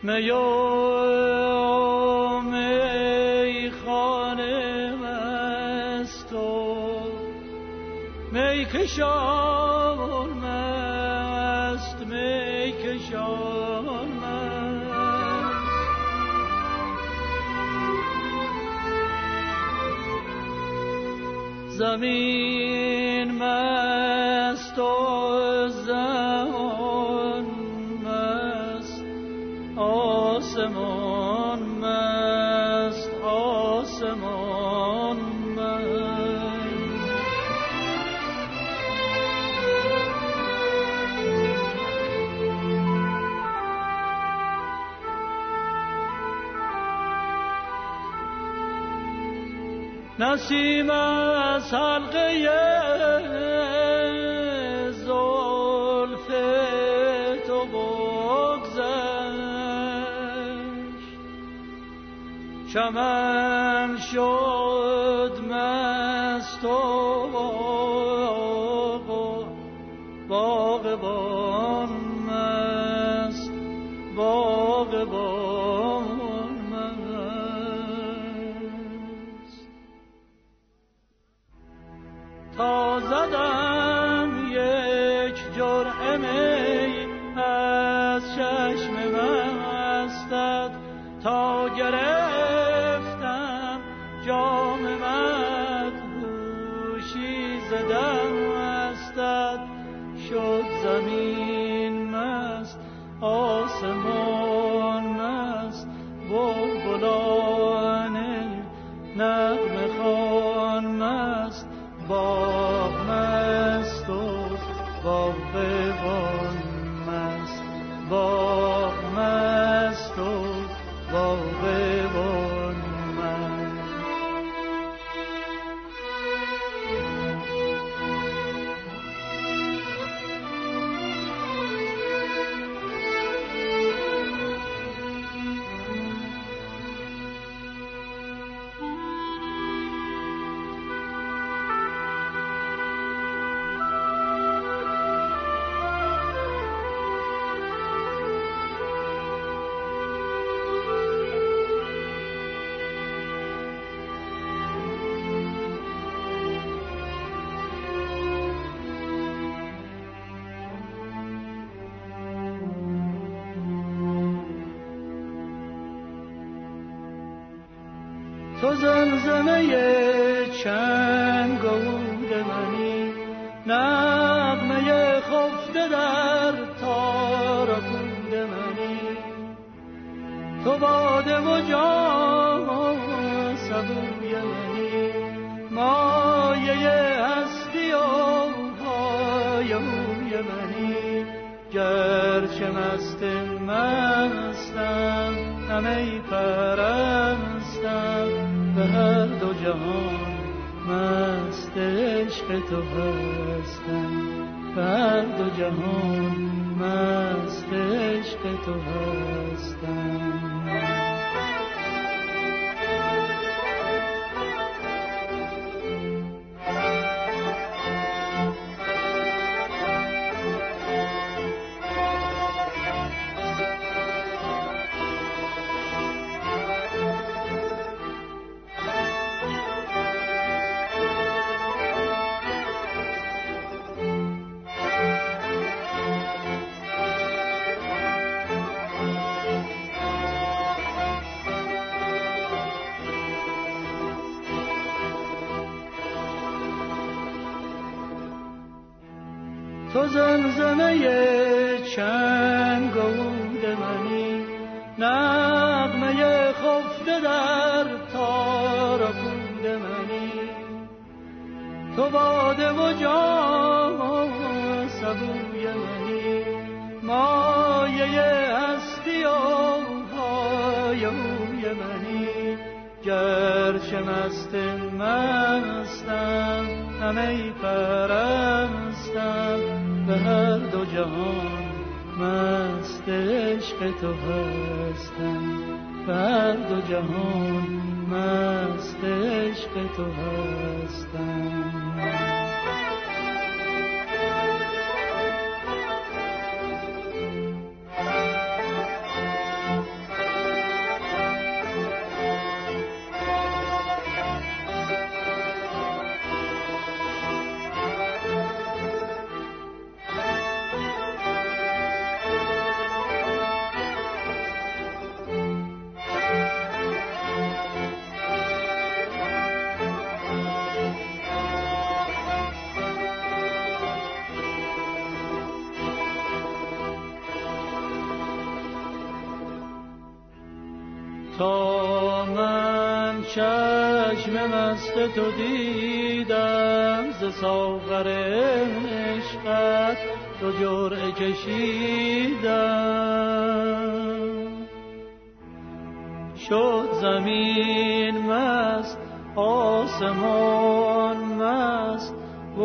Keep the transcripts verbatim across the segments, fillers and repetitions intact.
میا می خانه مست و می کشان مست می کشان مست زمین مست و زمان مست آسمان مست آسمان مست نسیم از حلقه زلف تو بگذشت چمن شد مست و باغبان مست باغبان تا زدم یک جرعه می از چشم مستت تا گرفتم جام مدهوشی ز دستت شد زمین مست آسمان مست بلبلان نغمه خوان مست باغ مست و باغبان مست باغ مست و باغبان مست تو زمزمه چنگ و عود منی نغمه خفته در تار و پود منی تو باده و جام سبوی منی مایه هستی و های موی منی گرچه مست مستم همه پرستم به هر دو جهان مست عشق تو هستم به هر دو جهان مست عشق تو هستم تو زمزمه چنگ و عود منی نغمه خفته در تار و پود منی تو باده و جام سبوی منی مایه هستی و های موی منی گرچه مست مستم همه پرستم به هر دو جهان مست عشق تو هستم به هر دو جهان مست عشق تو هستم تا من چشم مست تو دیدم ز ساغر عشقت دو جرعه کشیدم. شد زمین مست آسمان مست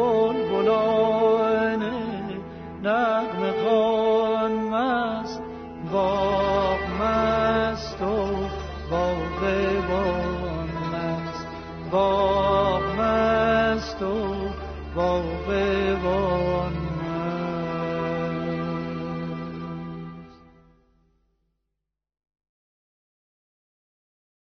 بلبلان نغمه خوان مست باغ مست و باغبان مست باغ مست و باغبان